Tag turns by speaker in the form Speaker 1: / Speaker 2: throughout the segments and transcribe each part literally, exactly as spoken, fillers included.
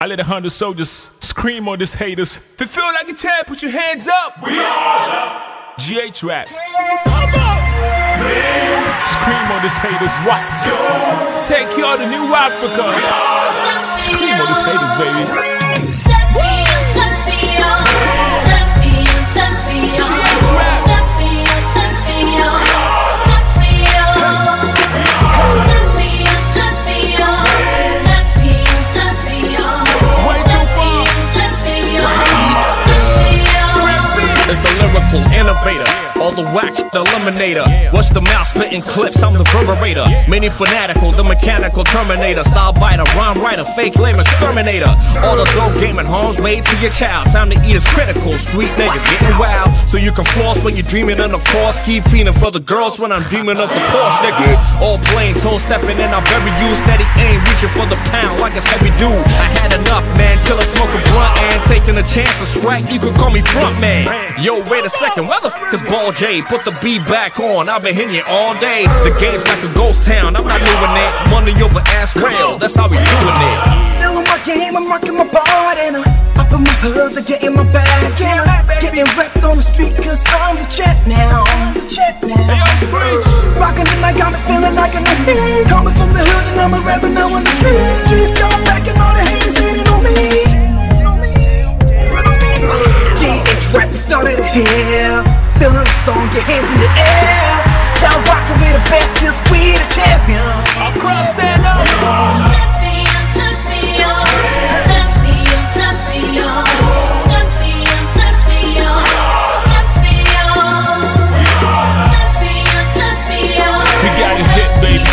Speaker 1: I let a hundred soldiers scream on these haters. If it feel like a tear, put your hands up. We are G H Rap. Scream on these haters. What? Take y'all to New Africa. Scream on these haters, baby.
Speaker 2: Innovator, all the wax, the eliminator. What's the mouth spitting clips? I'm the reverberator. Many fanatical, the mechanical terminator. Style biter, rhyme writer, fake lame exterminator. All the dope gaming homes made to your child. Time to eat is critical. Street niggas getting wild, so you can floss when you're dreaming of the force. Keep feeding for the girls when I'm dreaming of the Porsche, nigga. All plain, toe stepping in, I bury you. Steady aim, reaching for the pound like it's heavy dude. I had enough, man, till I smoke a blunt and taking a chance to strike. You could call me front man. Yo, wait a second, where the f is Ball J? Put the beat back on, I've been hitting it all day. The game's like a ghost town, I'm not doing it. Money over ass rail, that's how we doing it.
Speaker 3: Still in my game, I'm rocking my bar, and I'm up in my hood, they're getting my bag. And I'm getting wrecked on the street, cause I'm the jet now. I'm the jet now. Rocking the mic, got me feeling like an enemy. Coming from the hood, and I'm a rapper now on the street. Streets going back, and all the haters hating on me. G H Rap started here. Feeling the song, your hands in the air. Y'all rockin' with the best, cause we the champion.
Speaker 1: Across, stand up.
Speaker 4: Champion, champion, champion, champion, champion, champion, champion, champion.
Speaker 1: We got it hit, baby.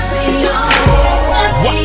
Speaker 4: What?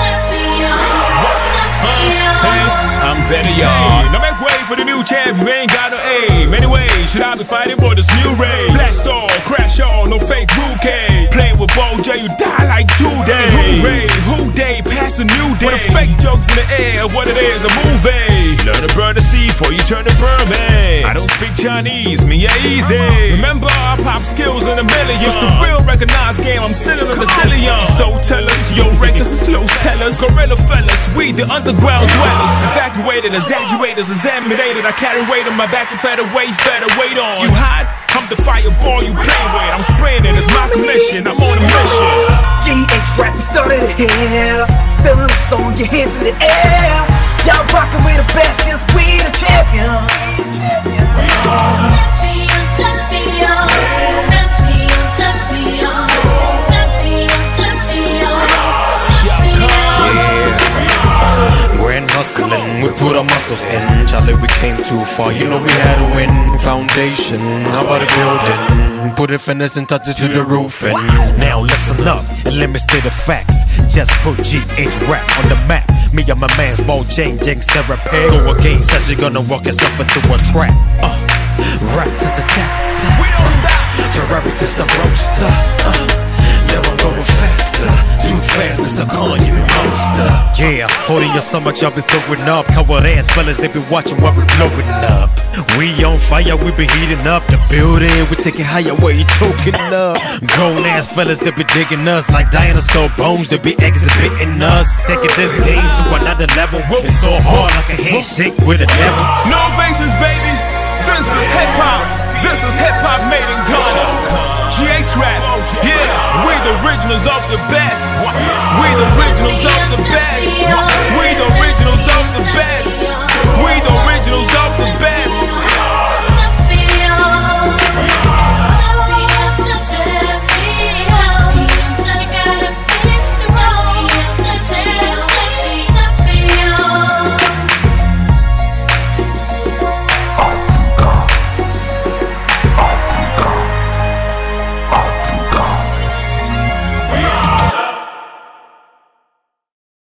Speaker 1: What? Huh? Hey, I'm better, y'all. Now make way for the new champ. You ain't got no aim. Anyway, should I be fighting for this new race? Black Star, crash on, no fake bouquet. Playing with Ball J, you die like two days. Hooray, who day, pass a new day. With the fake jokes in the air, what it is, a movie. Learn to burn the sea before you turn to burn me. I don't speak Chinese, me yeah easy. Remember our pop skills in a million. It's the real recognized game, I'm sitting in the zillion. So tell us, yo records and slow tellers. Gorilla fellas, we the underground dwellers. Evacuated, exaggerated, examinated. I carry weight on my back to featherweight, featherweight on. You hot? I'm the fireball you play with. I'm spraying it, it's my commission. I'm on a mission.
Speaker 3: G H Rap started here. Feeling the song, your hands in the air. Y'all rockin' with the best, cause we the champion.
Speaker 4: Champion, champion, champion, champion, champion, champion.
Speaker 2: Yeah, we're in hustling, we put our muscles in. Charlie, we came too far, you know we had to win. Foundation, how about a building? Put it finishing touches to the roof. And now listen up and let me state the facts. Just put G H Rap on the map. Me and my man's Ball J, Jinx therapy. Go again, says you're gonna walk yourself into a trap. Uh, rap to the tap.
Speaker 1: We don't stop.
Speaker 2: Ferrari to the roaster. Uh, now I'm going faster. Too fast, Mister Calling you monster. Yeah, holding your stomach, y'all be throwing up. Coward ass fellas, they be watching while we blowing up. We on fire, we be heating up the building. We take it higher, where you choking up. Grown ass fellas, they be digging us like dinosaur bones. They be exhibiting us, taking this game to another level. It's so hard like a handshake with a devil.
Speaker 1: No ovations, baby. This is hip hop. This is hip hop made in Ghana. G H Rap, yeah, we the originals of the best. We the originals of the best. We the originals.